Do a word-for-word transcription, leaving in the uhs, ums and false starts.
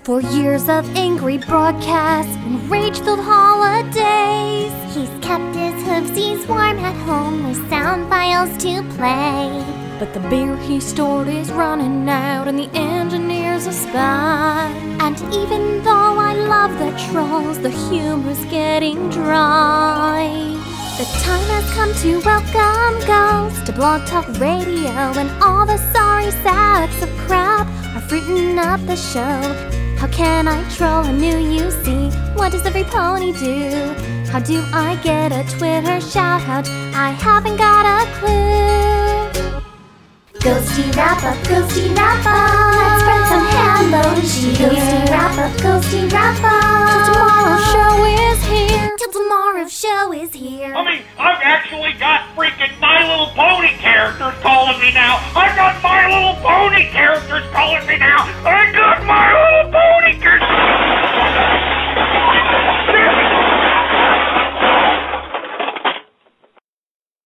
For years of angry broadcasts and rage-filled holidays, he's kept his hoofsies warm at home with sound files to play. But the beer he stored is running out and the engineer's a spy. And even though I love the trolls, the humor's getting dry. The time has come to welcome ghosts to Blog Talk Radio, and all the sorry sacks of crap are fruiting up the show. How can I troll a new U C? What does every pony do? How do I get a Twitter shout out? I haven't got a clue. Ghosty wrap up, ghosty wrap up. Let's spread some hello cheer. Ghosty wrap up, ghosty wrap up. Till tomorrow's show is here. Till tomorrow's show is here. I mean, I've actually got freaking My Little Pony characters calling me now. I got My Little Pony characters calling me now. I got My